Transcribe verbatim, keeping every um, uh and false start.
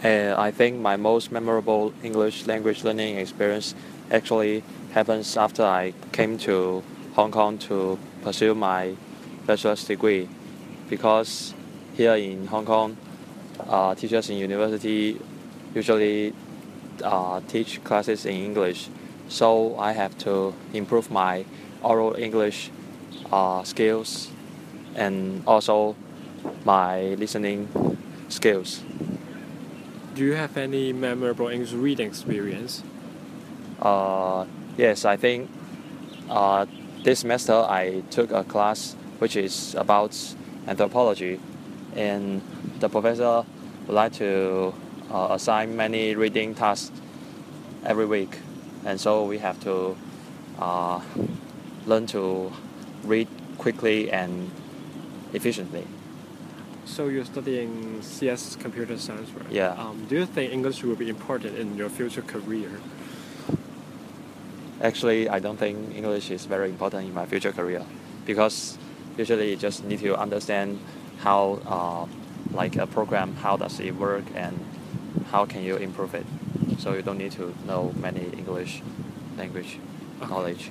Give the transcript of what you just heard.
Uh, I think my most memorable English language learning experience actually happens after I came to Hong Kong to pursue my bachelor's degree, because here in Hong Kong, uh, teachers in university usually uh, teach classes in English, so I have to improve my oral English uh, skills and also my listening skills. Do you have any memorable English reading experience? Uh, yes, I think uh, this semester I took a class which is about anthropology, and the professor would like to uh, assign many reading tasks every week, and so we have to uh, learn to read quickly and efficiently. So you're studying C S computer science, right? Yeah. Um, do you think English will be important in your future career? Actually, I don't think English is very important in my future career, because usually you just need to understand how, uh, like a program, how does it work and how can you improve it. So you don't need to know many English language Okay. knowledge.